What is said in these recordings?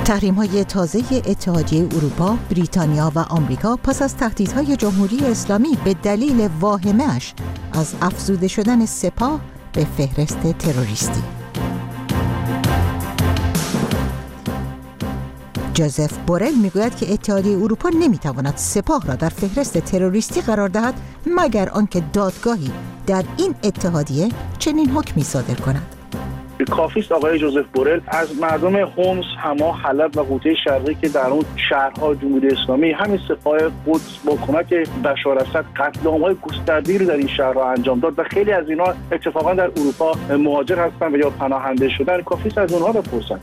تحریم‌های تازه اتحادیه اروپا، بریتانیا و آمریکا پس از تهدیدهای جمهوری اسلامی به دلیل واهمه‌اش از افزوده شدن سپاه به فهرست تروریستی. جوزف بورل میگوید که اتحادیه اروپا نمیتواند سپاه را در فهرست تروریستی قرار دهد مگر آنکه دادگاهی در این اتحادیه چنین حکمی صادر کند. کافی است آقای جوزف بورل از مردم حمص، حما، حلب و غوطه شرقی که در اون شهرها جمهوری اسلامی همین سپاه قدس با کمک بشار اسد قتل عام‌های گسترده‌ای رو در این شهرها انجام داد و خیلی از اینا اتفاقا در اروپا مهاجر هستن و یا پناهنده شدن. کافی است از اونها بپرسن.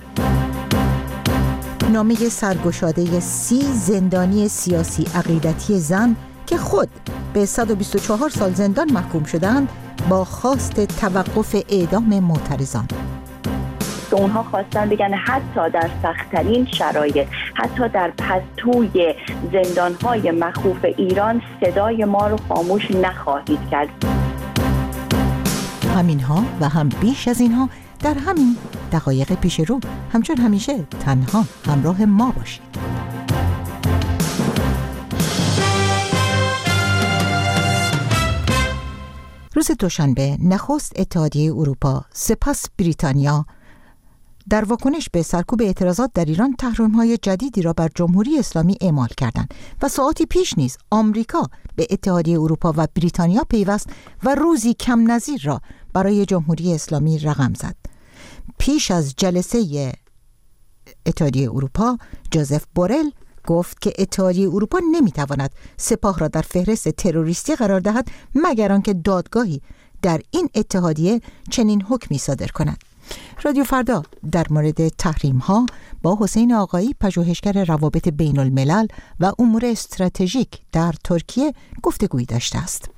نامه سرگشاده 30 زندانی سیاسی عقیدتی زن که خود به 124 سال زندان محکوم شدند با خواست توقف اعدام معترضان. که اونها خواستن بگن حتی در سخت‌ترین شرایط، حتی در پستوی زندان‌های مخوف ایران صدای ما رو خاموش نخواهید کرد. همینها و هم بیش از اینها در همین دقایق پیش رو. همچون همیشه تنها همراه ما باشید. روز دوشنبه نخست اتحادیه اروپا سپس بریتانیا در واکنش به سرکوب اعتراضات در ایران تحریم‌های جدیدی را بر جمهوری اسلامی اعمال کردند و ساعاتی پیش نیز آمریکا به اتحادیه اروپا و بریتانیا پیوست و روزی کم نظیر را برای جمهوری اسلامی رقم زد. پیش از جلسه اتحادیه اروپا، جوزف بورل گفت که اتحادیه اروپا نمیتواند سپاه را در فهرست تروریستی قرار دهد مگر آنکه دادگاهی در این اتحادیه چنین حکمی صادر کند. رادیو فردا در مورد تحریم‌ها با حسین آقایی، پژوهشگر روابط بین الملل و امور استراتژیک در ترکیه گفتگویی داشته است.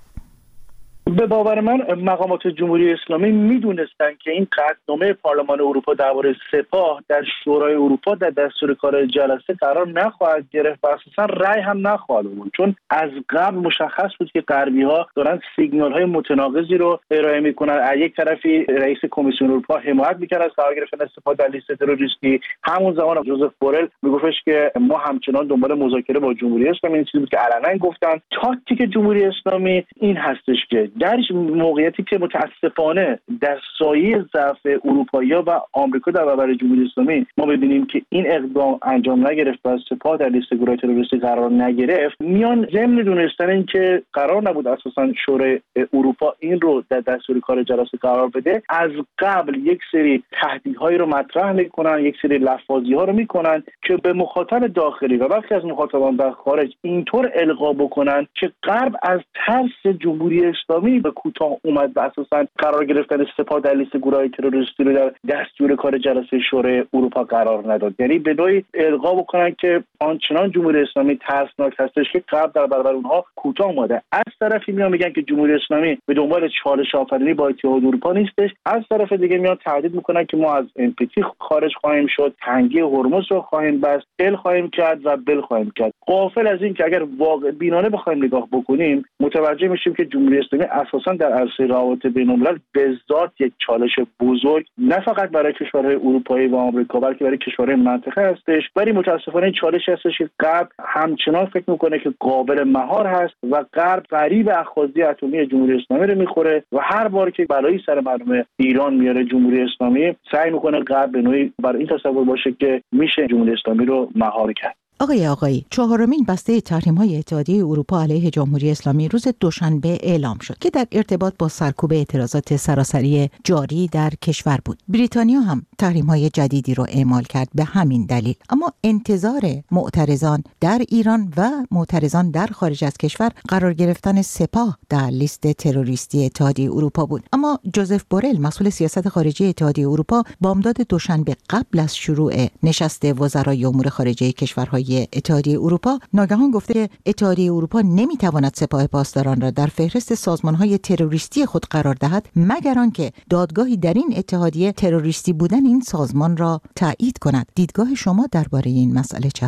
به باور من مقامات جمهوری اسلامی میدونستن که این قطعنامه پارلمان اروپا درباره سپاه در شورای اروپا در دستور کار جلسه قرار نخواهد گرفت و اساسا رأی هم نخواهد بود، چون از قبل مشخص بود که غربی‌ها دارن سیگنال‌های متناقضی رو ارائه میکنن. از یک طرفی رئیس کمیسیون اروپا حمایت میکرد از قرار گرفتن سپاه در لیست تروریستی، همون زمان جوزف بورل میگفتش که ما همچنان دنبال مذاکره با جمهوری اسلامی. این چیزی بود که علنا گفتن. تاکتیک جمهوری اسلامی این هستش که در موقعیتی که متاسفانه در سایه ضعف اروپایی‌ها و آمریکا در برابر جمهوری اسلامی ما ببینیم که این اقدام انجام نگرفت و سپاه در لیست گروه تروریستی قرار نگرفت، میان ضمن دونستن این که قرار نبود اساسا شورای اروپا این رو در دستور کار جلسه قرار بده، از قبل یک سری تهدیدهایی رو مطرح میکنن، یک سری لفاظی‌ها رو میکنن که به مخاطب داخلی و برخی از مخاطبان در خارج اینطور القا بکنن که غرب از ترس جمهوری اسلامی به کوتاه اومد و اساسا قرار گرفتن سپاه در لیست گروه‌های تروریستی رو در دستور کار جلسه شورای اروپا قرار نداد. یعنی به نوعی القا بکنن که آنچنان جمهوری اسلامی ترسناک هستش که غرب در برابر اونها کوتاه اومده. از طرفی میان میگن که جمهوری اسلامی به دنبال چالش آفرینی با اتحاد اروپا نیستش، از طرف دیگه میان تهدید میکنن که ما از NPT خارج خواهیم شد، تنگی هرمز رو خواهیم بست، ال خواهیم کرد و بل خواهیم کرد. غافل از این که اگر واقع بینانه بخوایم نگاه بکنیم متوجه میشیم که جمهوری اسلامی اساسا در عرصه روابط بین‌الملل به ذات یک چالش بزرگ نه فقط برای کشورهای اروپایی و آمریکا بلکه برای کشورهای منطقه هستش. ولی متاسفانه این چالش هستش که غرب همچنان فکر میکنه که قابل مهار هست و غرب فریب اخاذی اتمی جمهوری اسلامی رو میخوره و هر بار که بلایی سر مردم ایران میاره جمهوری اسلامی سعی میکنه غرب به نوعی بر این تصور باشه که میشه جمهوری اسلامی رو مهار کرد. آقایی، چهارمین بسته تحریم‌های اتحادیه اروپا علیه جمهوری اسلامی روز دوشنبه اعلام شد که در ارتباط با سرکوب اعتراضات سراسری جاری در کشور بود. بریتانیا هم تحریم‌های جدیدی را اعمال کرد به همین دلیل، اما انتظار معترضان در ایران و معترضان در خارج از کشور قرار گرفتن سپاه در لیست تروریستی اتحادیه اروپا بود. اما جوزف بورل، مسئول سیاست خارجی اتحادیه اروپا، بامداد دوشنبه قبل از شروع نشست وزرای امور خارجه کشورهای اتحادیه اروپا ناگهان گفته که اتحادیه اروپا نمیتواند سپاه پاسداران را در فهرست سازمان‌های تروریستی خود قرار دهد مگر آنکه دادگاهی در این اتحادیه تروریستی بودن این سازمان را تایید کند. دیدگاه شما درباره این مسئله چه است؟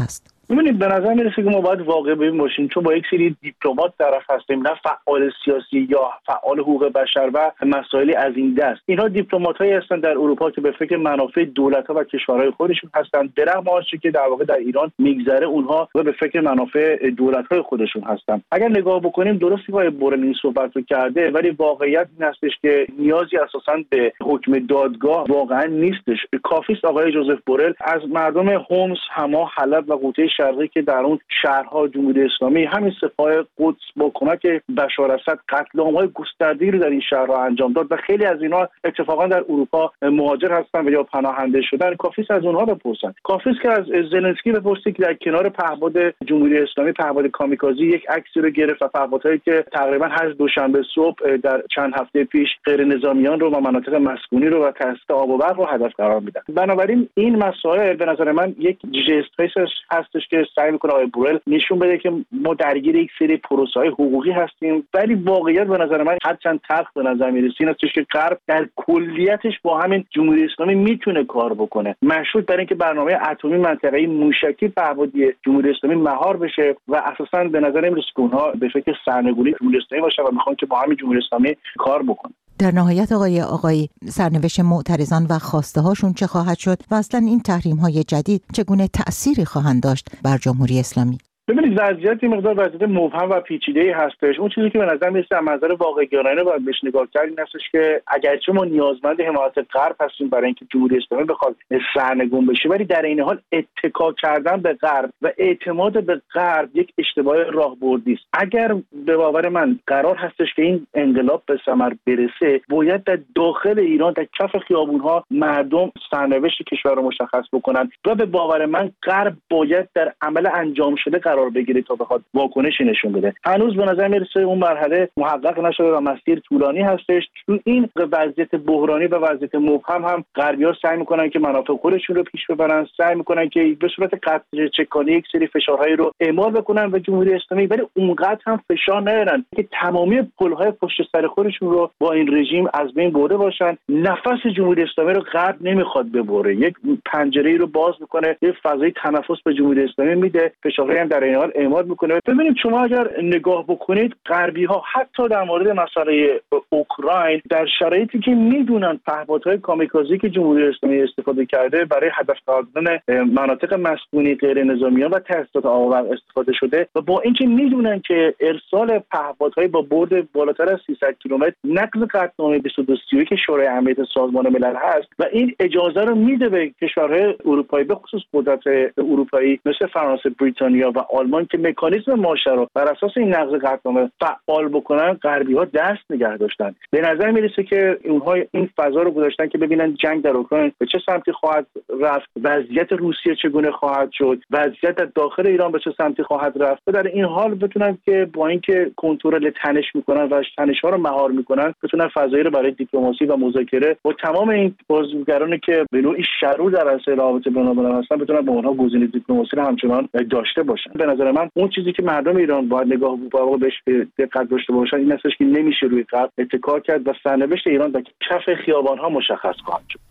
ببینید به نظر میرسه که ما باید واقع بین باشیم، چون با یک سری دیپلمات طرف هستیم، نه فعال سیاسی یا فعال حقوق بشر و مسائلی از این دست. اینها دیپلمات‌هایی هستند در اروپا که به فکر منافع دولت‌ها و کشورهای خودشون هستند. درهم مارچی که در واقع در ایران میگذره اونها به فکر منافع دولت‌های خودشون هستند. اگر نگاه بکنیم درستی که بورل این صحبت رو کرده، ولی واقعیت این هستش که نیازی اساساً به حکم دادگاه واقعا نیستش. کافی است آقای جوزف بورل از مردم هومس، حما، حلب و غوطه شرقی که در اون شهرها جمهوری اسلامی همین سپاه قدس با کمک بشار اسد قتل عام‌های گسترده‌ای رو در این شهرها انجام داد و خیلی از اینا اتفاقا در اروپا مهاجر هستن و یا پناهنده شدن. کافی است از اونها بپرسن. کافی است که از زلنسکی بپرسید که در کنار پهپاد جمهوری اسلامی، پهپاد کامیکازی، یک عکسی رو گرفت و پهپادهایی که تقریبا هر دوشنبه صبح در چند هفته پیش غیر نظامیان رو و مناطق مسکونی رو و تاسیس آب و برق رو هدف قرار میدن. بنابراین این مسائل به نظر من یک جست هستش که سعی میکنه آقای بورل نشون بده که ما درگیر یک سری پروسه‌های حقوقی هستیم، ولی واقعیت به نظر من هرچند تلخ به نظر میرسه این هستش که غرب در کلیتش با همین جمهوری اسلامی میتونه کار بکنه، مشروط بر اینکه برنامه اتمی منطقه‌ای موشکی پهپادی جمهوری اسلامی مهار بشه و اساساً به نظر نمیرسه که اونها به فکر سرنگونی جمهوری اسلامی باشن و میخوان که با همین جمهوری اسلامی کار بکنه. در نهایت آقای سرنوشت معترضان و خواسته هاشون چه خواهد شد و اصلا این تحریم های جدید چگونه تأثیری خواهند داشت بر جمهوری اسلامی؟ ببینید وضعیت مقدار وضعیت مبهم و پیچیده‌ای هستش. اون چیزی که به نظر میاد از منظر واقع‌گرایانه باید بهش نگاه کرد این هستش که اگرچه ما نیازمند حمایت غرب هستیم برای اینکه جمهوری اسلامی بخواد سرنگون بشه، ولی در این حال اتکا کردن به غرب و اعتماد به غرب یک اشتباه راهبردی است. اگر به باور من قرار هستش که این انقلاب به ثمر برسه، باید در داخل ایران در کف خیابون‌ها مردم سرنوشت کشور رو مشخص بکنن و به باور من غرب باید در عمل انجام شده قرار بگیره تا بخواد واکنشی نشون بده. هنوز به نظر میرسه اون مرحله محقق نشده و مسیر طولانی هستش. تو این وضعیت بحرانی و وضعیت مبهم هم غربی‌ها سعی میکنن که منافع خودشون رو پیش ببرن، سعی میکنن که به صورت قطع چکانی یک سری فشارهایی رو اعمال بکنن به جمهوری اسلامی، ولی اونقدر هم فشار نیارن که تمامی پل‌های پشت سر خودشون رو با این رژیم از بین برده باشن. نفس جمهوری اسلامی رو غرب نمیخواد ببره، یک پنجره‌ای رو باز میکنه، یک فضای تنفس به جمهوری اسلامی میده، فشارهایی هم در این حال اعمال میکنه. ببینید شما اگر نگاه بکنید غربی‌ها حتی در مورد مسئله اوکراین در شرایطی که میدونن پهپادهای کامیکازی که جمهوری اسلامی استفاده کرده برای هدف قرار دادن مناطق مسکونی غیر نظامیان و تاسیسات آب و برق استفاده شده و با اینکه میدونن که ارسال پهپادهای با برد بالاتر از 300 کیلومتر نقض قطعنامه 2231 که شورای امنیت سازمان ملل هست و این اجازه رو میده به کشورهای اروپایی به خصوص قدرت اروپایی مثل فرانسه، بریتانیا و آلمان که مکانیزم ماشه رو بر اساس این نقض قطعنامه فعال بکنن، غربی‌ها دست نگه داشتن. به نظر میرسه که اونها این فضا رو گذاشتن که ببینن جنگ در اوکراین به چه سمتی خواهد رفت، وضعیت روسیه چگونه خواهد شد، وضعیت در داخل ایران به چه سمتی خواهد رفت و در این حال بتونن که با اینکه کنترل تنش میکنن و تنش‌ها رو مهار میکنن بتونن فضایی رو برای دیپلماسی و مذاکره با تمام این بازیگرانی که به نوعی شرور در اصل رابطه بین‌الملل هستن بتونن با اونها گزینه دیپلماسی رو همچنان داشته باشن. به نظر من اون چیزی که مردم ایران باید نگاه بهش دقت داشته باشن این هستش که نمیشه روی غرب اتکا کرد و سرنوشت ایران در کف خیابان‌ها مشخص خواهد شد.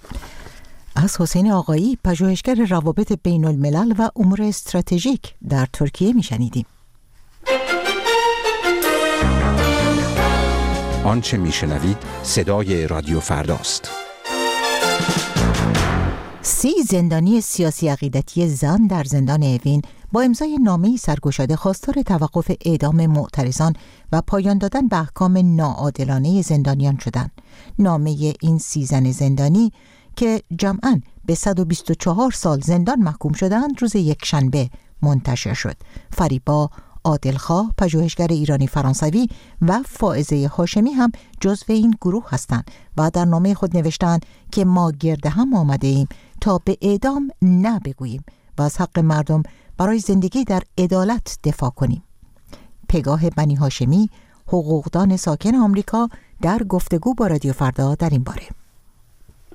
از حسین آقایی، پژوهشگر روابط بین الملل و امور استراتژیک در ترکیه میشنیدیم. آنچه میشنوید صدای رادیو فرداست. 30 زندانی سیاسی عقیدتی زن در زندان اوین با امضای نامه‌ای سرگشاده خواستار توقف اعدام معترضان و پایان دادن به احکام ناعادلانه زندانیان شدند. نامه این 30 زن زندانی که جمعاً به 124 سال زندان محکوم شدند روز یکشنبه منتشر شد. فریبا عادلخواه، پژوهشگر ایرانی فرانسوی و فائزه هاشمی هم جزو این گروه هستند و در نامه خود نوشتند که ما گرد هم آمده ایم تا به اعدام نبگوییم و از حق مردم برای زندگی در عدالت دفاع کنیم. پگاه بنی هاشمی، حقوقدان ساکن آمریکا، در گفتگو با رادیو فردا در این باره.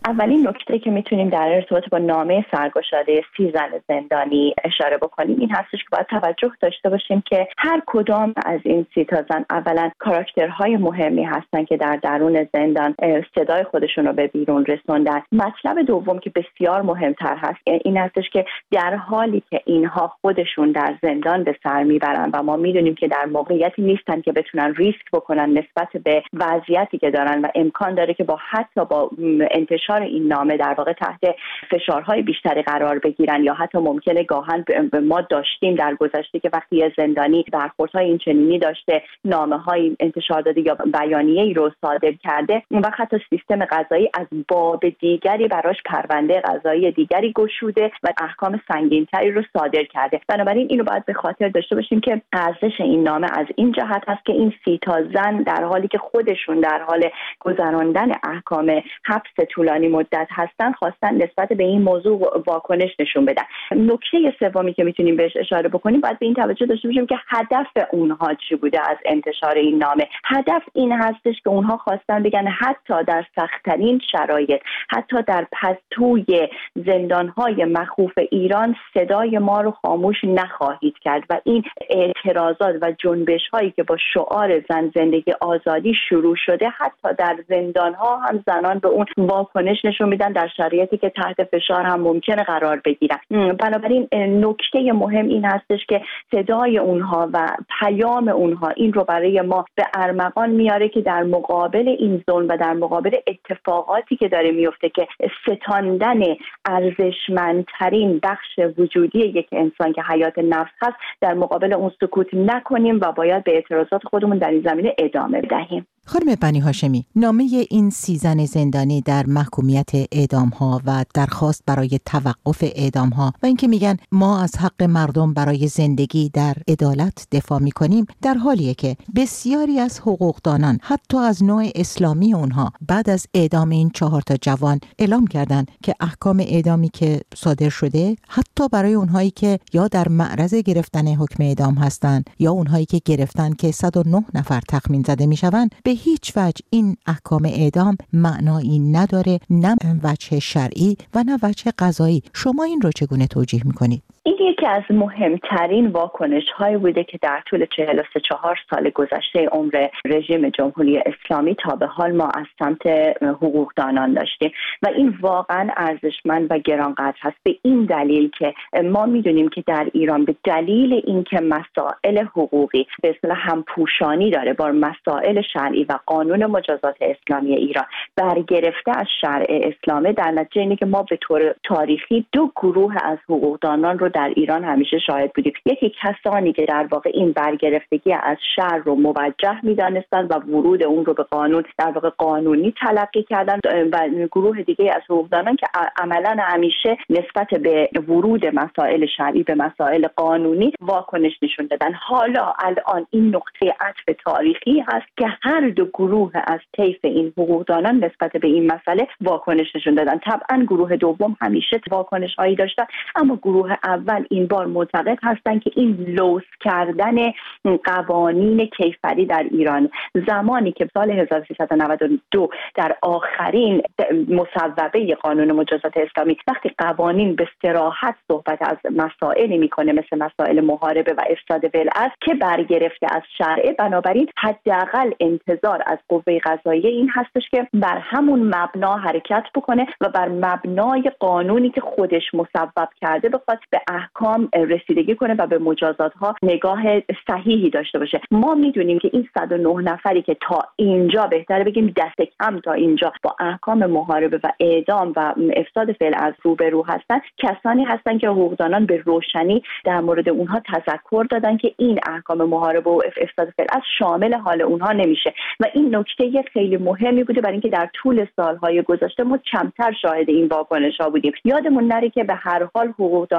اولین نکته که میتونیم در ارتباط با نامه سرگشاده 30 زن زندانی اشاره بکنیم این هستش که باید توجه داشته باشیم که هر کدام از این 30 تا زن اولا کاراکترهای مهمی هستن که در درون زندان صدای خودشون رو به بیرون رسوندن. مطلب دوم که بسیار مهمتر هست این هستش که در حالی که اینها خودشون در زندان به سر میبرن و ما میدونیم که در موقعیتی نیستن که بتونن ریسک بکنن نسبت به وضعیتی که دارن و امکان داره که حتی با انتشار این نامه در واقع تحت فشارهای بیشتری قرار بگیرن یا حتی ممکنه گاهن ما داشتیم در گذشته که وقتی یه زندانی برخوردهای این چنینی داشته نامه‌های انتشار داده یا بیانیه‌ای رو صادر کرده اون وقت حتی سیستم قضایی از باب دیگری براش پرونده قضایی دیگری گشوده و احکام سنگین‌تری رو صادر کرده. بنابراین اینو باید به خاطر داشته باشیم که ارزش این نامه از این جهت هست که این 30 تا زن در حالی که خودشون در حال گذراندن احکام حبس طولانی مدت هستن خواستن نسبت به این موضوع واکنش نشون بدن. نکته سومی که میتونیم بهش اشاره بکنیم باید به این توجه داشته باشیم که هدف اونها چی بوده از انتشار این نامه. هدف این هستش که اونها خواستن بگن حتی در سخت‌ترین شرایط، حتی در پستوی زندان‌های مخوف ایران صدای ما رو خاموش نخواهید کرد و این اعتراضات و جنبش‌هایی که با شعار زن زندگی آزادی شروع شده حتی در زندان‌ها هم زنان به اون واکنش نشون میدن در شرایطی که تحت فشار هم ممکنه قرار بگیرن. بنابراین نکته مهم این هستش که صدای اونها و پیام اونها این رو برای ما به ارمغان میاره که در مقابل این ظلم و در مقابل اتفاقاتی که داره میفته که ستاندن ارزشمندترین بخش وجودی یک انسان که حیات نفس هست در مقابل اون سکوت نکنیم و باید به اعتراضات خودمون در این زمینه ادامه بدهیم. خانم بنی هاشمی، نامه این 30 زن زندانی در محکومیت اعدام‌ها و درخواست برای توقف اعدام‌ها و اینکه میگن ما از حق مردم برای زندگی در عدالت دفاع می‌کنیم در حالیه که بسیاری از حقوقدانان حتی از نوع اسلامی اونها بعد از اعدام این 4 تا جوان اعلام کردند که احکام اعدامی که صادر شده حتی برای اونهایی که یا در معرض گرفتن حکم اعدام هستند یا اونهایی که گرفتن که 109 نفر تخمین زده میشوند به هیچ وجه این احکام اعدام معنایی نداره، نه وجه شرعی و نه وجه قضایی. شما این رو چگونه توجیه میکنید؟ این یکی از مهمترین واکنش‌هایی بوده که در طول 43 سال گذشته عمر رژیم جمهوری اسلامی تا به حال ما از سمت حقوقدانان داشتیم و این واقعا ارزشمند و گرانقدر هست به این دلیل که ما میدونیم که در ایران به دلیل اینکه مسائل حقوقی به اصطلاح همپوشانی داره با مسائل شرعی و قانون مجازات اسلامی ایران برگرفته از شرع اسلامه، در نتیجه اینه که ما به طور تاریخی 2 گروه از حقوقدانان رو در ایران همیشه شاهد بودیم. یکی کسانی که در واقع این برگرفتگی از شرع رو موجه می‌دانستند و ورود اون رو به قانون در واقع قانونی تلقی کردند و گروه دیگه از حقوقدانان که عملاً همیشه نسبت به ورود مسائل شرعی به مسائل قانونی واکنش نشون دادن. حالا الان این نقطه عطف تاریخی هست که هر 2 گروه از طیف این حقوقدانان نسبت به این مسئله واکنش نشون دادن. طبعاً گروه دوم همیشه واکنش‌هایی داشتن، اما گروه اول این بار معتقد هستن که این لوث کردن قوانین کیفری در ایران زمانی که سال 1392 در آخرین مصوبه قانون مجازات اسلامی وقتی قوانین به صراحت صحبت از مسائلی میکنه مثل مسائل محاربه و افساد ولعت که برگرفته از شرع، بنابراین حداقل انتظار از قوه قضاییه این هستش که بر همون مبنا حرکت بکنه و بر مبنای قانونی که خودش مصوب کرده بخواد به احکام رسیدگی کنه و به مجازات ها نگاه صحیحی داشته باشه. ما میدونیم که این 109 نفری که تا اینجا بهتره بگیم دست کم تا اینجا با احکام محاربه و اعدام و افساد فعل از روبرو هستن، کسانی هستن که حقوقدانان به روشنی در مورد اونها تذکر دادن که این احکام محاربه و افساد فعل از شامل حال اونها نمیشه و این نکته خیلی مهمی بوده برای اینکه در طول سالهای گذشته ما کمتر شاهد این واکنش‌ها بودیم. یادمون نره که به هر حال حقوقدانان در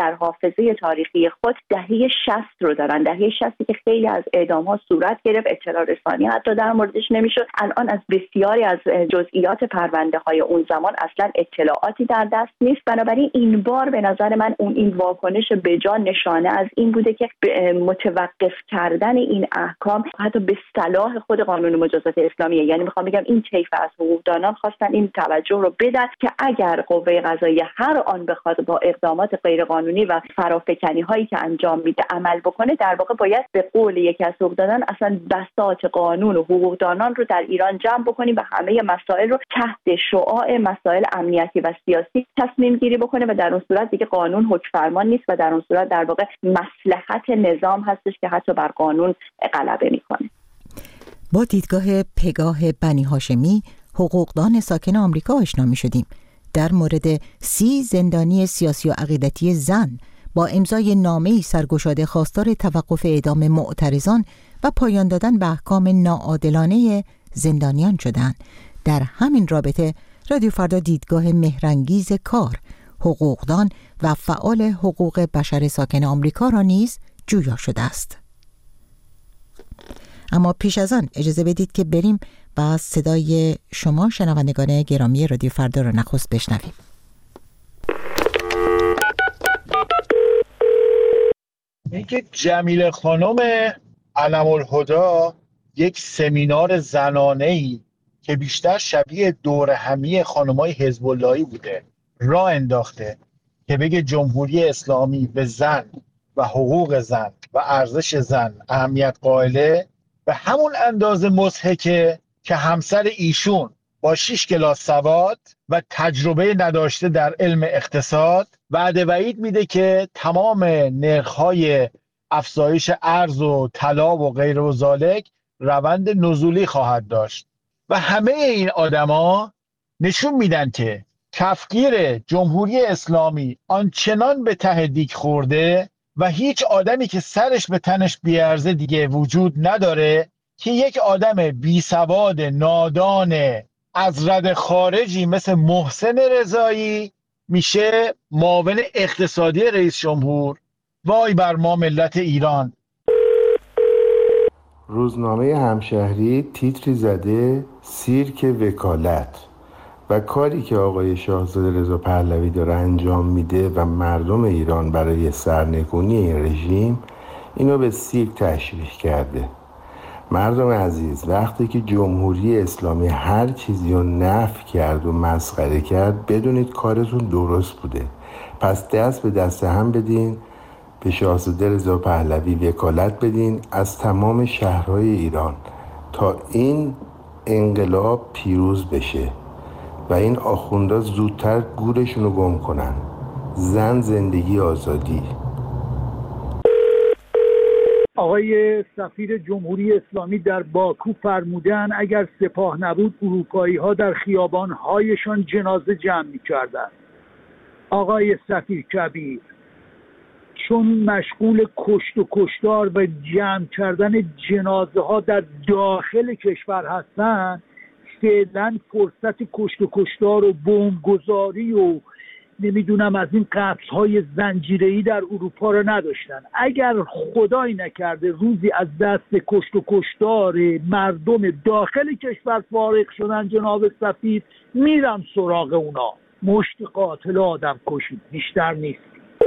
در حافظه تاریخی خود دهه 60 رو دارن، دهه 60 که خیلی از اعدام‌ها صورت گرفت، اطلاع رسانی حتی در موردش نمیشد. الان از بسیاری از جزئیات پرونده‌های اون زمان اصلا اطلاعاتی در دست نیست. بنابراین این بار به نظر من این واکنش بجا نشانه از این بوده که متوقف کردن این احکام حتی به صلاح خود قانون مجازات اسلامیه. یعنی میخوام بگم این طیف از حقوقدانان خواستن این توجه رو بدن که اگر قوه قضاییه هر آن بخواد با اقدامات غیرقانونی و فرافکنی هایی که انجام میده عمل بکنه، در واقع باید به قول یکی از حقوقدانان اصلا بساط قانون و حقوقدانان رو در ایران جمع بکنیم و همه مسائل رو تحت شعاع مسائل امنیتی و سیاسی تصمیم گیری بکنه و در اون صورت دیگه قانون حکم فرمان نیست و در اون صورت در واقع مصلحت نظام هستش که حتی بر قانون غلبه میکنه. با دیدگاه پگاه بنی هاشمی، حقوقدان ساکن آمریکا آشنا می‌شدیم. در مورد 30 زندانی سیاسی و عقیدتی زن با امضای نامه‌ای سرگشاده خواستار توقف اعدام معترضان و پایان دادن به احکام ناعادلانه زندانیان شدند. در همین رابطه رادیو فردا دیدگاه مهرانگیز کار، حقوقدان و فعال حقوق بشر ساکن آمریکا را نیز جویا شده است. اما پیش از آن اجازه بدید که بریم و صدای شما شنوندگان گرامی رادیو فردا را نخست بشنویم. اینکه جمیله خانم علم‌الهدی یک سمینار زنانه‌ای که بیشتر شبیه دور همی خانم‌های حزب اللهی بوده راه انداخته که بگه جمهوری اسلامی به زن و حقوق زن و ارزش زن اهمیت قائله، به همون اندازه مضحکه که همسر ایشون با 6 کلاس سواد و تجربه نداشته در علم اقتصاد وعده وعید میده که تمام نرخ‌های افزایش ارز و طلا و غیر و ذالک روند نزولی خواهد داشت. و همه این آدما نشون میدن که کفگیر جمهوری اسلامی آنچنان به ته دیگ خورده و هیچ آدمی که سرش به تنش بیارزه دیگه وجود نداره که یک آدم بی سواد نادان از رد خارجی مثل محسن رضایی میشه معاون اقتصادی رئیس جمهور. وای بر ما ملت ایران. روزنامه همشهری تیتری زده سیرک وکالت و کاری که آقای شاهزاده رضا پهلوی داره انجام میده و مردم ایران برای سرنگونی این رژیم اینو به سیرک تشبیه کرده. مردم عزیز، وقتی که جمهوری اسلامی هر چیزی رو نفی کرد و مسخره کرد بدونید کارتون درست بوده. پس دست به دست هم بدین، به شاهزاده رضا پهلوی وکالت بدین از تمام شهرهای ایران تا این انقلاب پیروز بشه و این آخوندا زودتر گورشون رو گم کنن. زن، زندگی، آزادی. آقای سفیر جمهوری اسلامی در باکو فرمودن اگر سپاه نبود اروپایی ها در خیابان هایشان جنازه جمع می کردن. آقای سفیر کبیر، چون مشغول کشت و کشتار و جمع کردن جنازه ها در داخل کشور هستن، فعلا فرصت کشت و کشتار و بمبگذاری و نمیدونم از این قتل‌های زنجیره‌ای در اروپا را نداشتن. اگر خدای نکرده روزی از دست کشت و کشتار مردم داخل کشور فارغ شدن جناب سفیر، میرم سراغ اونا. مشت قاتل آدم کشید، بیشتر نیست.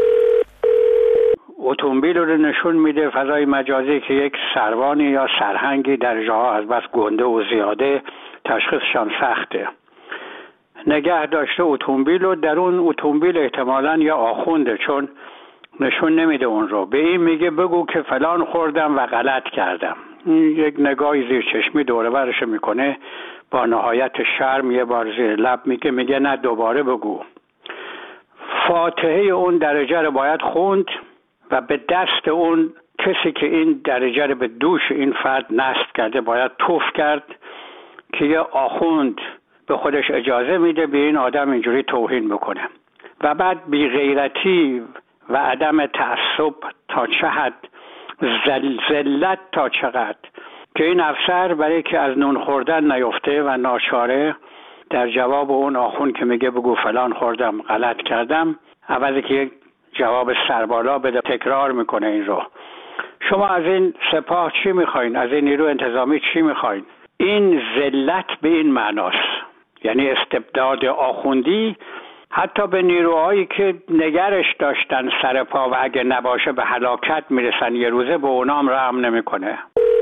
اتومبیل رو نشون میده فضای مجازی که یک سروانی یا سرهنگی در جاها از بس گنده و زیاده تشخیصشان سخته. نگه داشته اتومبیل و در اون اتومبیل احتمالاً یا آخونده، چون نشون نمیده اون رو. به این میگه بگو که فلان خوردم و غلط کردم. یک نگاهی زیر چشمی دوره برش میکنه، با نهایت شرم یه بار زیر لب میگه نه دوباره بگو. فاتحه اون درجه رو باید خوند و به دست اون کسی که این درجه رو به دوش این فرد نصب کرده باید توف کرد که یه آخوند به خودش اجازه میده به این آدم اینجوری توهین بکنه. و بعد بی غیرتی و عدم تعصب تا چه حد، ذلت تا چقدر، که این افسر برای که از نون خوردن نیفته و ناچاره در جواب اون آخوند که میگه بگو فلان خوردم غلط کردم، عوضی که جواب سربالا بده، تکرار میکنه این رو. شما از این سپاه چی میخواین؟ از این نیرو انتظامی چی میخواین؟ این ذلت به این معناست، یعنی استبداد آخوندی حتی به نیروهایی که نگرش داشتن سر پا و اگه نباشه به هلاکت میرسن یه روزه، به اونام رحم نمیکنه.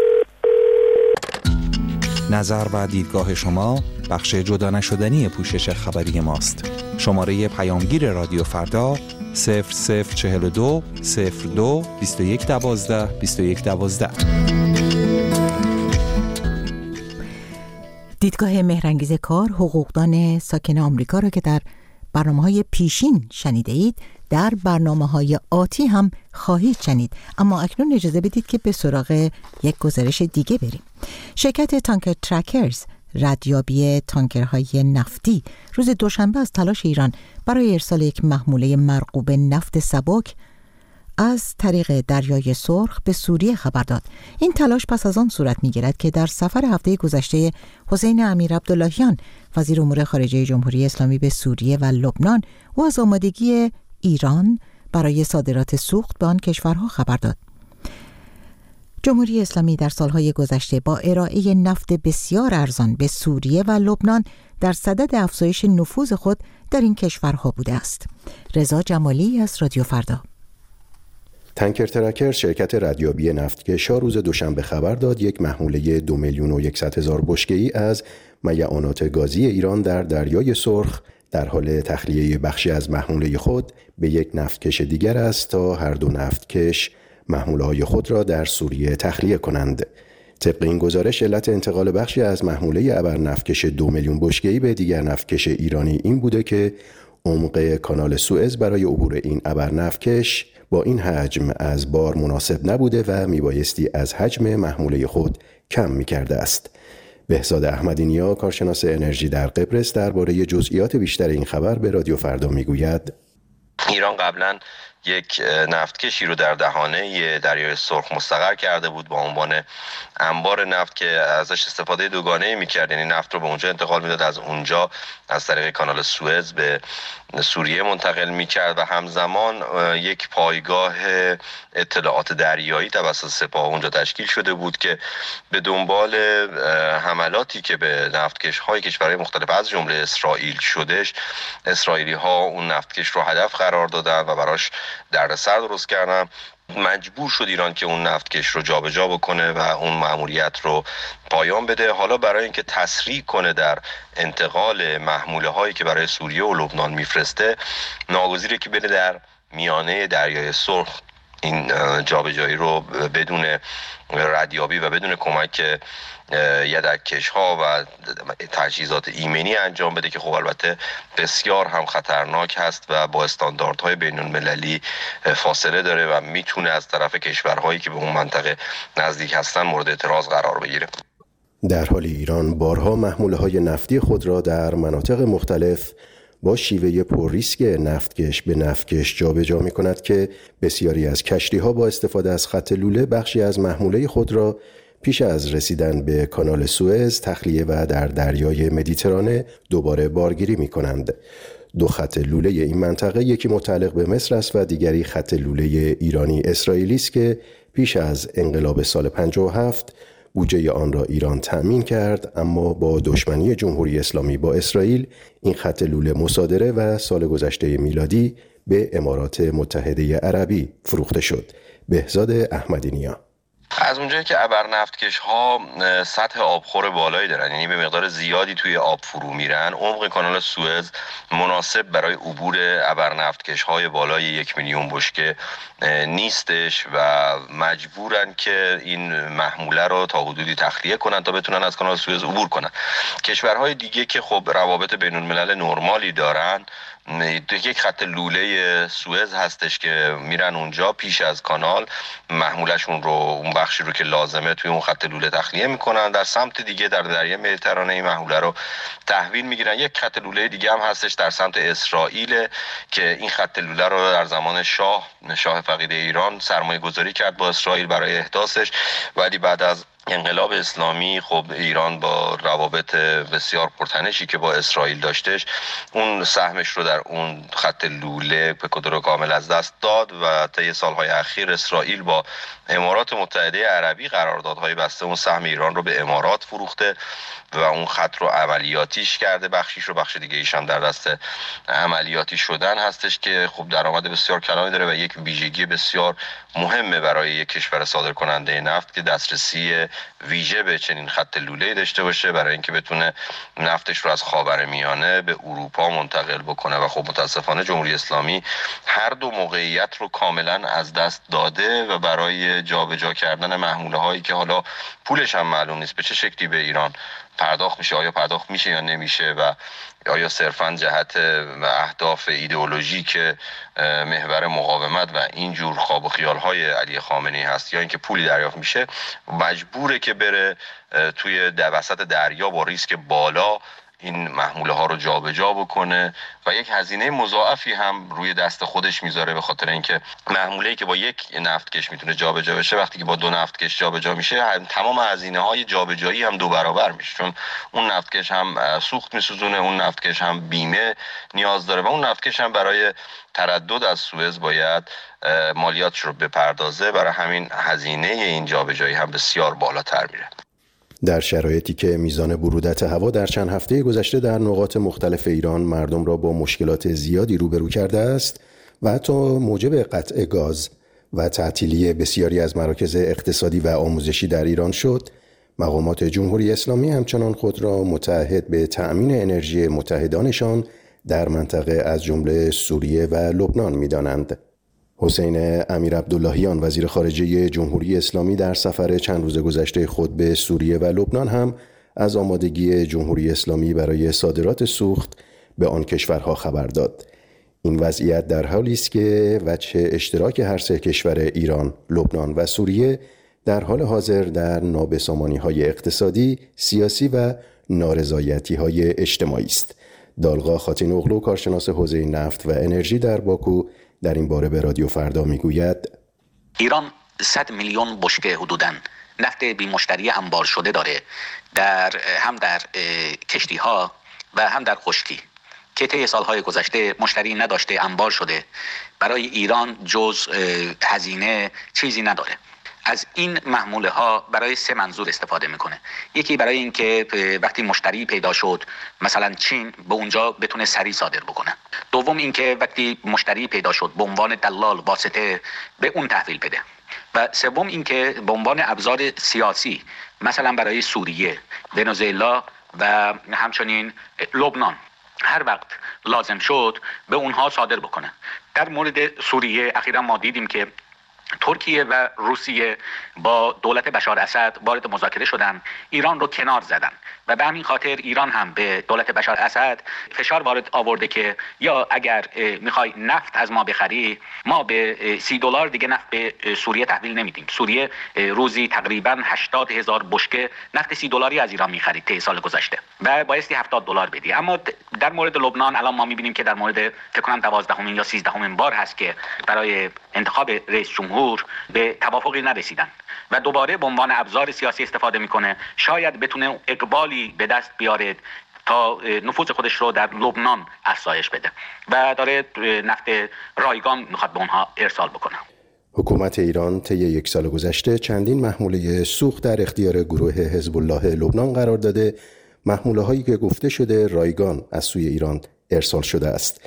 نظر و دیدگاه شما بخش جدا نشدنی پوشش خبری ماست. شماره پیامگیر رادیو فردا 0042 02 21 12 21 12. دیدگاه مهرانگیز کار، حقوقدان ساکن آمریکا را که در برنامه‌های پیشین شنیده اید در برنامه‌های آتی هم خواهید شنید، اما اکنون اجازه بدید که به سراغ یک گزارش دیگه بریم. شرکت تانکر ترکرز، ردیابی تانکرهای نفتی، روز دوشنبه از تلاش ایران برای ارسال یک محموله مرغوب نفت سبک از طریق دریای سرخ به سوریه خبر داد. این تلاش پس از آن صورت می‌گیرد که در سفر هفته گذشته حسین امیرعبداللهیان وزیر امور خارجه جمهوری اسلامی به سوریه و لبنان او از آمادگی ایران برای صادرات سوخت به آن کشورها خبر داد. جمهوری اسلامی در سالهای گذشته با ارائه نفت بسیار ارزان به سوریه و لبنان در صدد افزایش نفوذ خود در این کشورها بوده است. رضا جمالی از رادیو فردا. تانکر ترکرز، شرکت ردیابی نفتکشا، روز دوشنبه خبر داد یک محموله 2,100,000 بشکه‌ای از میعانات گازی ایران در دریای سرخ در حال تخلیه بخشی از محموله خود به یک نفتکش دیگر است تا هر دو نفتکش محموله‌های خود را در سوریه تخلیه کنند. طبق این گزارش، علت انتقال بخشی از محموله ابرنفتکش 2 میلیون بشکه‌ای به دیگر نفتکش ایرانی این بوده که عمق کانال سوئز برای عبور این ابرنفتکش با این حجم از بار مناسب نبوده و میبایستی از حجم محموله خود کم میکرده است. بهزاد احمدی‌نیا، کارشناس انرژی در قبرس، درباره جزئیات بیشتر این خبر به رادیو فردا میگوید: ایران قبلا یک نفتکشی رو در دهانه دریای سرخ مستقر کرده بود با عنوان انبار نفت که ازش استفاده دوگانه می‌کرد، یعنی نفت رو به اونجا انتقال میداد، از اونجا از طریق کانال سوئز به سوریه منتقل می‌کرد و همزمان یک پایگاه اطلاعات دریایی توسط سپاه اونجا تشکیل شده بود که به دنبال حملاتی که به نفتکش‌های کشورهای مختلف از جمله اسرائیل شدش، اسرائیلی‌ها اون نفتکش رو هدف قرار دادن و براش دردسر درست کردن. مجبور شد ایران که اون نفتکش رو جابجا بکنه و اون مأموریت رو پایان بده. حالا برای اینکه تسریع کنه در انتقال محموله هایی که برای سوریه و لبنان میفرسته، ناگزیره که بره در میانه دریای سرخ این جابجایی رو بدون ردیابی و بدون کمک یدککش ها و تجهیزات ایمنی انجام بده که خب البته بسیار هم خطرناک هست و با استانداردهای بین المللی فاصله داره و میتونه از طرف کشورهایی که به اون منطقه نزدیک هستن مورد اعتراض قرار بگیره. در حالی ایران بارها محموله‌های نفتی خود را در مناطق مختلف با شیوه پر ریسک نفتکش به نفتکش جابجا می‌کند که بسیاری از کشتی‌ها با استفاده از خط لوله بخشی از محموله خود را پیش از رسیدن به کانال سوئز تخلیه و در دریای مدیترانه دوباره بارگیری می‌کنند. دو خط لوله این منطقه، یکی متعلق به مصر است و دیگری خط لوله ایرانی اسرائیلی است که پیش از انقلاب سال 57 بودجه آن را ایران تأمین کرد، اما با دشمنی جمهوری اسلامی با اسرائیل این خط لوله مصادره و سال گذشته میلادی به امارات متحده عربی فروخته شد. بهزاد احمدی‌نیا: از اونجایی که ابرنفتکش ها سطح آبخور بالایی دارن، یعنی به مقدار زیادی توی آب فرو میرن، عمق کانال سوئز مناسب برای عبور ابرنفتکش های بالای 1 میلیون بشکه نیستش و مجبورن که این محموله رو تا حدودی تخلیه کنن تا بتونن از کانال سوئز عبور کنن. کشورهای دیگه که خب روابط بین الملل نرمالی دارن، یک خط لوله سوئز هستش که میرن اونجا پیش از کانال محمولشون رو، اون بخشی رو که لازمه توی اون خط لوله تخلیه میکنن، در سمت دیگه در دریای مدیترانه این محموله رو تحویل میگیرن. یک خط لوله دیگه هم هستش در سمت اسرائیل که این خط لوله رو در زمان شاه فقید ایران سرمایه گذاری کرد با اسرائیل برای احداثش، ولی بعد از انقلاب اسلامی خب ایران با روابط بسیار پرتنشی که با اسرائیل داشتش اون سهمش رو در اون خط لوله به قدر کامل از دست داد و طی سالهای اخیر اسرائیل با امارات متحده عربی قراردادهای بسته اون سهم ایران رو به امارات فروخته و اون خط رو عملیاتیش کرده، بخشیش رو، بخش دیگه ایش هم در دست عملیاتی شدن هستش که خب درآمد بسیار کلانی داره و یک ویژگی بسیار مهمه برای یک کشور صادر کننده نفت که دسترسی ویژه به چنین خط لوله‌ای داشته باشه برای اینکه بتونه نفتش رو از خاورمیانه به اروپا منتقل بکنه. و خب متاسفانه جمهوری اسلامی هر دو موقعیت رو کاملا از دست داده و برای جابجا کردن محموله‌هایی که حالا پولش هم معلوم نیست به چه شکلی به ایران پرداخت میشه، آیا پرداخت میشه یا نمیشه و آیا صرفاً جهت اهداف ایدئولوژیک محور مقاومت و اینجور خواب و خیال‌های علی خامنه‌ای هست یا اینکه پولی دریافت میشه، مجبوره که بره توی وسط دریا با ریسک بالا این محموله ها رو جابجا بکنه و یک هزینه مضاعفی هم روی دست خودش میذاره به خاطر اینکه محموله‌ای که با یک نفتکش میتونه جابجا بشه وقتی که با دو نفتکش جابجا میشه تمام هزینه‌های جابجایی هم 2 برابر میشه، چون اون نفتکش هم سوخت میسوزونه، اون نفتکش هم بیمه نیاز داره و اون نفتکش هم برای تردد از سوئز باید مالیاتش رو بپردازه، برای همین هزینه این جابجایی هم بسیار بالاتر میره. در شرایطی که میزان برودت هوا در چند هفته گذشته در نقاط مختلف ایران مردم را با مشکلات زیادی روبرو کرده است و حتی موجب قطع گاز و تعطیلی بسیاری از مراکز اقتصادی و آموزشی در ایران شد، مقامات جمهوری اسلامی همچنان خود را متعهد به تأمین انرژی متحدانشان در منطقه از جمله سوریه و لبنان می‌دانند. حسین امیر عبداللهیان وزیر خارجه جمهوری اسلامی در سفر چند روز گذشته خود به سوریه و لبنان هم از آمادگی جمهوری اسلامی برای صادرات سوخت به آن کشورها خبر داد. این وضعیت در حالی است که وجه اشتراک هر سه کشور ایران، لبنان و سوریه در حال حاضر در نابسامانی‌های اقتصادی، سیاسی و نارضایتی‌های اجتماعی است. دالغا خاتین اغلو کارشناس حوزه نفت و انرژی در باکو در این باره به رادیو فردا میگوید ایران 100 میلیون بشکه حدوداً نفت بی مشتری انبار شده داره هم در کشتی ها و هم در خشکی که طی سالهای گذشته مشتری نداشته، انبار شده. برای ایران جز هزینه چیزی نداره. از این محموله ها برای 3 منظور استفاده میکنه. یکی برای اینکه وقتی مشتری پیدا شد مثلا چین به اونجا بتونه سریع صادر بکنه. دوم اینکه وقتی مشتری پیدا شد به عنوان دلال واسطه به اون تحویل بده. و سوم اینکه به عنوان ابزار سیاسی مثلا برای سوریه، ونزوئلا و همچنین لبنان هر وقت لازم شد به اونها صادر بکنه. در مورد سوریه اخیرا ما دیدیم که ترکیه و روسیه با دولت بشار اسد وارد مذاکره شدن، ایران رو کنار زدن و به همین خاطر ایران هم به دولت بشار اسد فشار وارد آورده که یا اگر میخوای نفت از ما بخری ما به $30 دیگه نفت به سوریه تحویل نمیدیم. سوریه روزی تقریبا 80,000 بشکه نفت $30 از ایران میخرید طی سال گذشته و بایستی $70 بدی. اما در مورد لبنان الان ما میبینیم که در مورد فکر کنم 12مین یا 13مین بار هست که برای انتخاب رئیس جمهور به توافقی نرسیدن و دوباره به عنوان ابزار سیاسی استفاده میکنه. شاید بتونه اقبالی به دست بیاره تا نفوذ خودش رو در لبنان افزایش بده و داره نفت رایگان میخواد به اونها ارسال بکنه. حکومت ایران طی 1 سال گذشته چندین محموله سوخت در اختیار گروه حزب الله لبنان قرار داده، محموله هایی که گفته شده رایگان از سوی ایران ارسال شده است.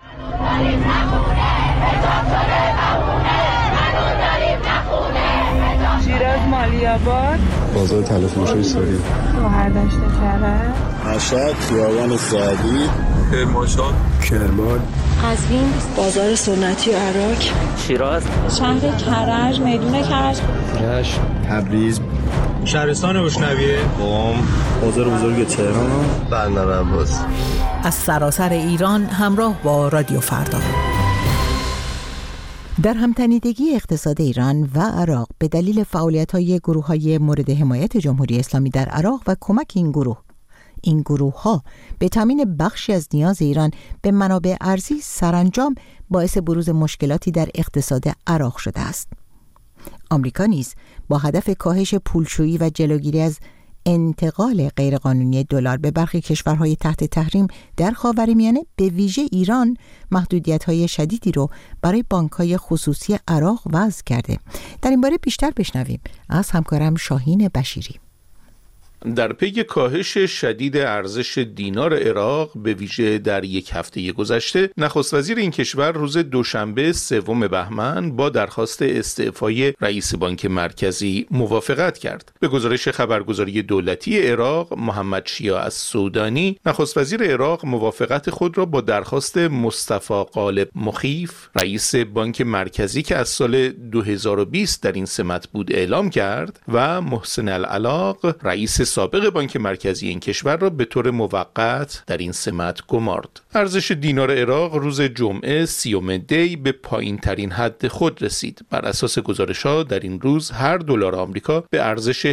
شیراز مالی‌آباد، بازار تلفروشی سوری، شهردشت کرج، مشهد، خیابان سعدی، کرمانشاه، کرمان، قزوین، بازار سنتی عراق، شیراز، شهر کرج، میدون کرج، رشت، تبریز، شهرستان بشنویه، قم، بازار بزرگ تهران، بندر عباس. از سراسر ایران همراه با رادیو فردا. در همتنیدگی اقتصاد ایران و عراق به دلیل فعالیت‌های گروه‌های مورد حمایت جمهوری اسلامی در عراق و کمک این گروه‌ها به تامین بخشی از نیاز ایران به منابع ارزی سرانجام باعث بروز مشکلاتی در اقتصاد عراق شده است. آمریکا نیز با هدف کاهش پولشویی و جلوگیری از انتقال غیرقانونی دلار به برخی کشورهای تحت تحریم در خاورمیانه به ویژه ایران محدودیت‌های شدیدی رو برای بانک‌های خصوصی عراق وضع کرده. در این باره بیشتر بشنویم از همکارم شاهین بشیری. در پی کاهش شدید ارزش دینار عراق به ویژه در یک هفته گذشته، نخست وزیر این کشور روز دوشنبه 3 بهمن با درخواست استعفای رئیس بانک مرکزی موافقت کرد. به گزارش خبرگزاری دولتی عراق، محمد شیاع السودانی، نخست وزیر عراق موافقت خود را با درخواست مصطفی غالب مخیف، رئیس بانک مرکزی که از سال 2020 در این سمت بود، اعلام کرد و محسن العلاق، رئیس سابق بانک مرکزی این کشور را به طور موقت در این سمت گمارد. ارزش دینار عراق روز جمعه 30 دی به پایین ترین حد خود رسید. بر اساس گزارش‌ها در این روز هر دلار آمریکا به ارزش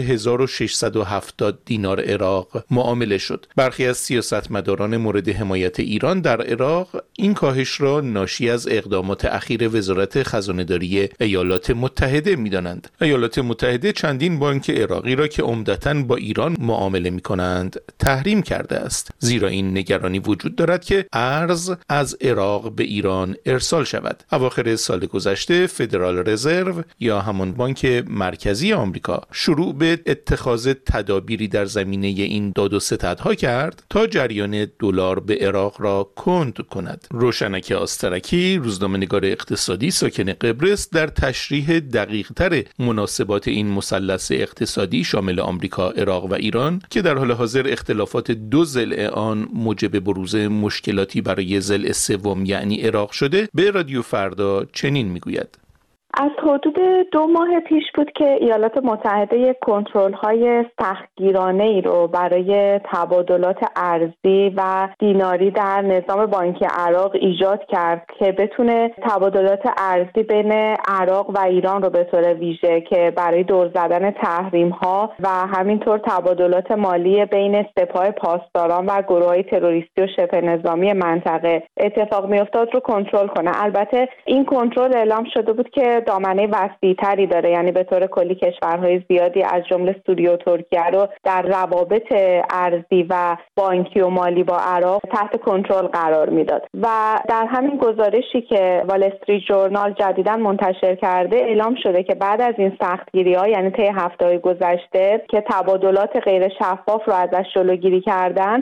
1670 دینار عراق معامله شد. برخی از سیاستمداران مورد حمایت ایران در عراق این کاهش را ناشی از اقدامات اخیر وزارت خزانه‌داری ایالات متحده می‌دانند. ایالات متحده چندین بانک عراقی را که عمدتاً با ایران معامله می‌کنند تحریم کرده است، زیرا این نگرانی وجود دارد که ارز از عراق به ایران ارسال شود. اواخر سال گذشته فدرال رزرو یا همان بانک مرکزی آمریکا شروع به اتخاذ تدابیری در زمینه این داد و ستدها کرد تا جریان دلار به عراق را کند کند. روشنک آسترکی، روزنامه‌نگار اقتصادی ساکن قبرس، در تشریح دقیق‌تر مناسبات این مثلث اقتصادی شامل آمریکا، عراق و ایران که در حال حاضر اختلافات دو ضلع آن موجب بروز مشکلاتی برای ضلع سوم یعنی عراق شده، به رادیو فردا چنین میگوید: از حدود 2 ماه پیش بود که ایالات متحده کنترل‌های سختگیرانه‌ای رو برای تبادلات ارزی و دیناری در نظام بانکی عراق ایجاد کرد که بتونه تبادلات ارزی بین عراق و ایران رو به طور ویژه که برای دور زدن تحریم‌ها و همینطور تبادلات مالی بین سپاه پاسداران و گروه‌های تروریستی و شبه نظامی منطقه اتفاق می‌افتاد رو کنترل کنه. البته این کنترل اعلام شده بود که دامنه وسیع‌تری داره، یعنی به طور کلی کشورهای زیادی از جمله سوریه و ترکیه رو در روابط ارزی و بانکی و مالی با عراق تحت کنترل قرار میداد و در همین گزارشی که وال استریت ژورنال جدیداً منتشر کرده اعلام شده که بعد از این سختگیری‌ها، یعنی طی هفته‌های گذشته که تبادلات غیر شفاف رو ازش جلوگیری کردن،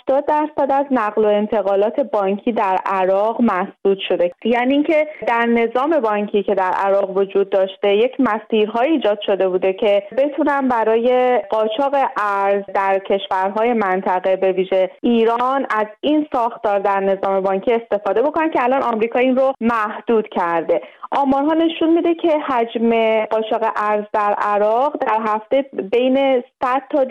80% از نقل و انتقالات بانکی در عراق مسدود شده. یعنی اینکه در نظام بانکی که در عراق وجود داشته یک مسیرهایی ایجاد شده بوده که بتونن برای قاچاق ارز در کشورهای منطقه به ویژه ایران از این ساختار در نظام بانکی استفاده بکنن که الان آمریکا این رو محدود کرده. آمارها نشون میده که حجم قاچاق ارز در عراق در هفته بین 100 تا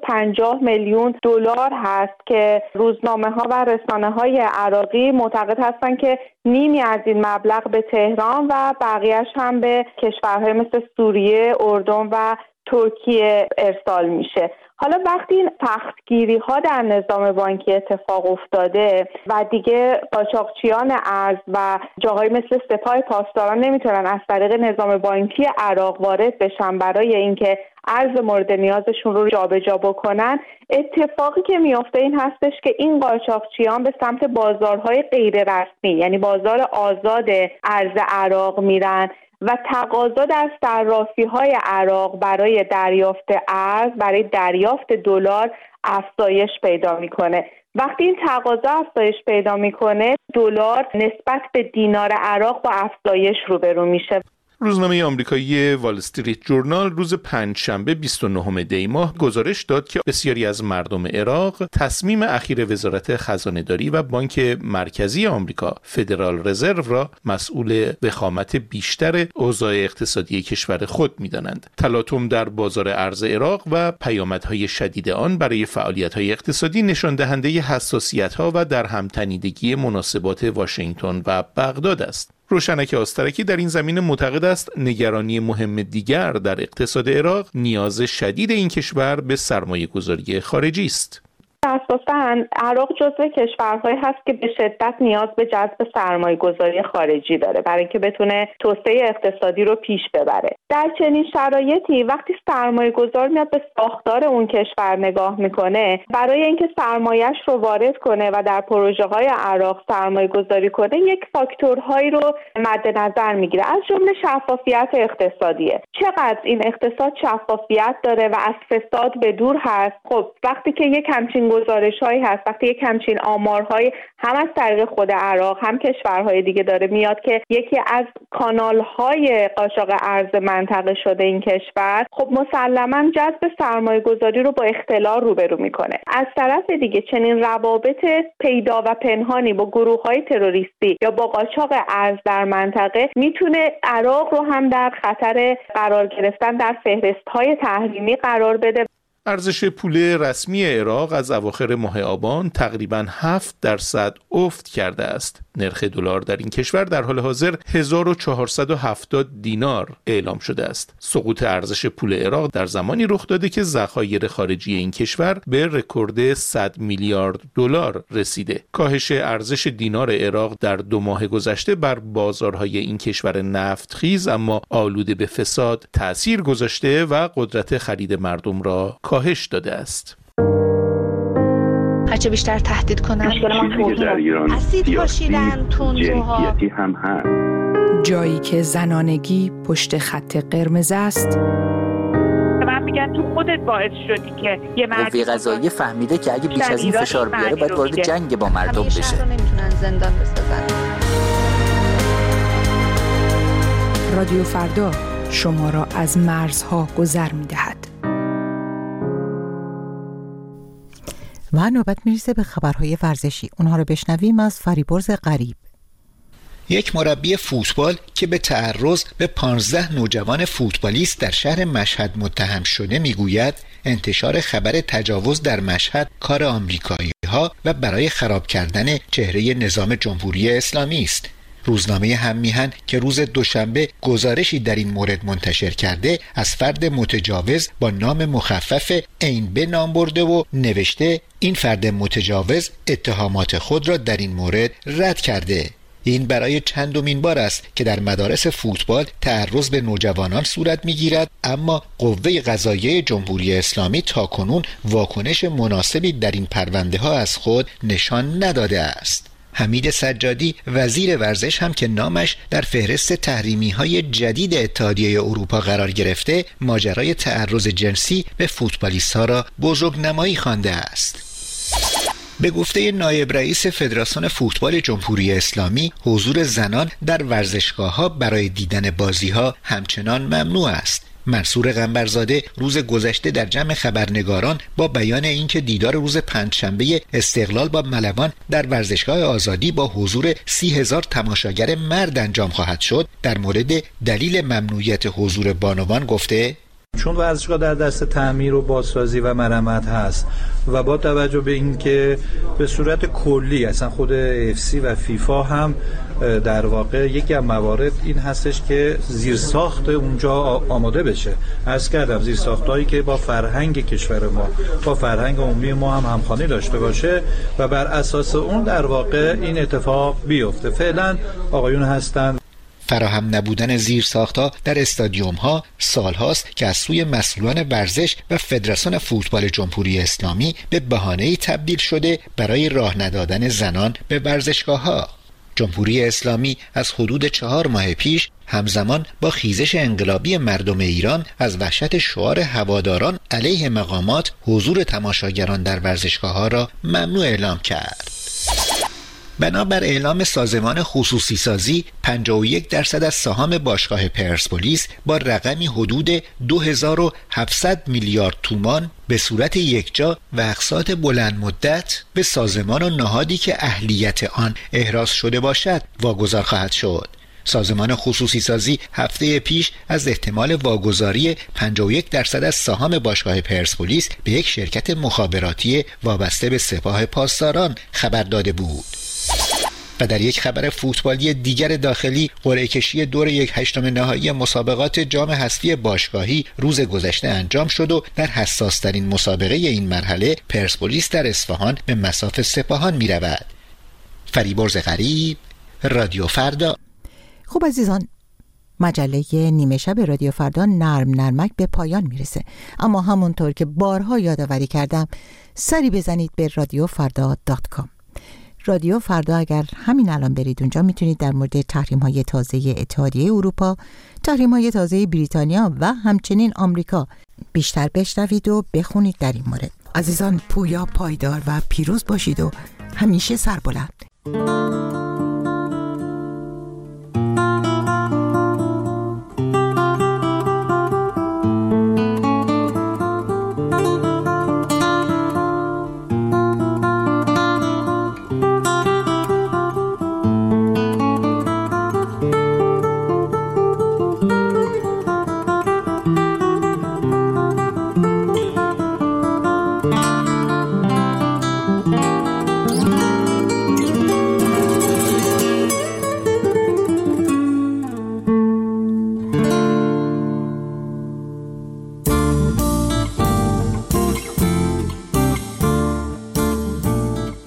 250 میلیون دلار هست که روزنامه‌ها و رسانه‌های عراقی معتقد هستن که نیمی از این مبلغ به تهران و بقیه‌اش هم به کشورهای مثل سوریه، اردن و ترکیه ارسال میشه. حالا وقتی این سختگیری‌ها در نظام بانکی اتفاق افتاده و دیگه قاچاقچیان ارز و جاهای مثل سپاه پاسداران نمیتونن از طریق نظام بانکی عراق وارد بشن برای اینکه ارز مورد نیازشون رو جابجا بکنن، اتفاقی که میفته این هستش که این قاچاقچیان به سمت بازارهای غیر رسمی یعنی بازار آزاد ارز عراق میرن و تقاضا در صرافی‌های عراق برای دریافت ارز، برای دریافت دلار افزایش پیدا میکنه. وقتی این تقاضا افزایش پیدا میکنه، دلار نسبت به دینار عراق با افزایش روبرو میشه. روزنامه آمریکایی وال استریت ژورنال روز پنجشنبه 29 دی ماه گزارش داد که بسیاری از مردم عراق تصمیم اخیر وزارت خزانه‌داری و بانک مرکزی آمریکا فدرال رزرو را مسئول وخامت بیشتر اوضاع اقتصادی کشور خود می‌دانند. تلاطم در بازار ارز عراق و پیامدهای شدید آن برای فعالیت‌های اقتصادی نشان دهنده حساسیت‌ها و در هم تنیدگی مناسبات واشنگتن و بغداد است. روشنک آسترکی در این زمینه معتقد است نگرانی مهم دیگر در اقتصاد عراق نیاز شدید این کشور به سرمایه گذاری خارجی است. اساساً عراق جزو کشورهایی هست که به شدت نیاز به جذب سرمایه‌گذاری خارجی داره برای اینکه بتونه توسعه اقتصادی رو پیش ببره. در چنین شرایطی وقتی سرمایه‌گذار میاد به ساختار اون کشور نگاه میکنه، برای اینکه سرمایه‌اش رو وارد کنه و در پروژه‌های عراق سرمایه‌گذاری کنه، یک فاکتورهایی رو مد نظر میگیره، از جمله شفافیت اقتصادیه. چقدر این اقتصاد شفافیت داره و از فساد به دور هست. خب وقتی که یک همچین گزارش‌هایی هست، وقتی یک همچین آمارهایی هم از طریق خود عراق هم کشورهای دیگه داره میاد که یکی از کانال‌های قاچاق ارز منطقه شده این کشور، خب مسلماً جذب سرمایه‌گذاری رو با اختلال روبرو میکنه. از طرف دیگه چنین روابط پیدا و پنهانی با گروه‌های تروریستی یا با قاچاق ارز در منطقه میتونه عراق رو هم در خطر قرار گرفتن در فهرست‌های تحریمی قرار بده. ارزش پول رسمی عراق از اواخر ماه آبان تقریباً 7% افت کرده است. نرخ دلار در این کشور در حال حاضر 1470 دینار اعلام شده است. سقوط ارزش پول عراق در زمانی رخ داده که ذخایر خارجی این کشور به رکورد 100 میلیارد دلار رسیده. کاهش ارزش دینار عراق در 2 ماه گذشته بر بازارهای این کشور نفتخیز اما آلوده به فساد تأثیر گذاشته و قدرت خرید مردم را کاهش داده است. هرچه بیشتر تهدید کنن اسید پاشیدن تندروها هم هست. جایی که زنانگی پشت خط قرمز است. من میگن تو خودت باعث شدی که یه قوه قضاییه فهمیده که اگه بیش از این فشار بیاره باید وارد جنگ با مردم بشه. همیشه نمیتونن زندان بسازن. رادیو فردا شما را از مرزها گذر میدهد. و نوبت میرسه به خبرهای ورزشی. اونها رو بشنویم از فریبرز غریب. یک مربی فوتبال که به تعرض به 15 نوجوان فوتبالیست در شهر مشهد متهم شده میگوید انتشار خبر تجاوز در مشهد کار آمریکایی‌ها و برای خراب کردن چهره نظام جمهوری اسلامی است. روزنامه هممیهن که روز دوشنبه گزارشی در این مورد منتشر کرده از فرد متجاوز با نام مخفف عین به نام برده و نوشته این فرد متجاوز اتهامات خود را در این مورد رد کرده. این برای چندمین بار است که در مدارس فوتبال تعرض به نوجوانان صورت می‌گیرد، اما قوه قضاییه جمهوری اسلامی تاکنون واکنش مناسبی در این پرونده‌ها از خود نشان نداده است. حمید سجادی وزیر ورزش هم که نامش در فهرست تحریمی‌های جدید اتحادیه اروپا قرار گرفته، ماجرای تعرض جنسی به فوتبالیست‌ها را بزرگنمایی خوانده است. به گفته نایب رئیس فدراسیون فوتبال جمهوری اسلامی، حضور زنان در ورزشگاه‌ها برای دیدن بازی‌ها همچنان ممنوع است. منصور قنبرزاده روز گذشته در جمع خبرنگاران با بیان اینکه دیدار روز پنجشنبه استقلال با ملوان در ورزشگاه آزادی با حضور 30,000 تماشاگر مرد انجام خواهد شد، در مورد دلیل ممنوعیت حضور بانوان گفته چون ورزشگاه در دست تعمیر و بازسازی و مرمت هست و با توجه به اینکه به صورت کلی اصلا خود FC و فیفا هم در واقع یکی از موارد این هستش که زیرساخت اونجا آماده بشه. عرض کردم زیرساختایی که با فرهنگ کشور ما، با فرهنگ عمومی ما هم همخوانی داشته باشه و بر اساس اون در واقع این اتفاق بیفته. فعلا آقایون هستن. فراهم نبودن زیرساخت‌ها در استادیوم‌ها سال‌هاست که از سوی مسئولان ورزش و فدراسیون فوتبال جمهوری اسلامی به بهانه‌ای تبدیل شده برای راه ندادن زنان به ورزشگاه‌ها. جمهوری اسلامی از حدود 4 ماه پیش همزمان با خیزش انقلابی مردم ایران از وحشت شعار هواداران علیه مقامات حضور تماشاگران در ورزشگاه‌ها را ممنوع اعلام کرد. بنابر اعلام سازمان خصوصی سازی 51% از سهام باشگاه پرسپولیس با رقمی حدود 2700 میلیارد تومان به صورت یکجا و اقساط بلند مدت به سازمان و نهادی که اهلیت آن احراز شده باشد واگذار خواهد شد. سازمان خصوصی سازی هفته پیش از احتمال واگذاری 51% از سهام باشگاه پرسپولیس به یک شرکت مخابراتی وابسته به سپاه پاسداران خبر داده بود. و در یک خبر فوتبالی دیگر داخلی، قرعه کشی دور 1/8 نهایی مسابقات جام حذفی باشگاهی روز گذشته انجام شد و در حساس‌ترین مسابقه این مرحله پرسپولیس در اصفهان به مصاف سپاهان می‌رود. فریبرز غریب، رادیو فردا. خب عزیزان، مجله نیمه شب رادیو فردا نرمک به پایان میرسه، اما همونطور که بارها یادآوری کردم سری بزنید به radiofrda.com. رادیو فردا اگر همین الان برید اونجا میتونید در مورد تحریم‌های تازه اتحادیه اروپا، تحریم‌های تازه بریتانیا و همچنین آمریکا بیشتر بشنوید و بخونید در این مورد. عزیزان، پویا، پایدار و پیروز باشید و همیشه سربلند.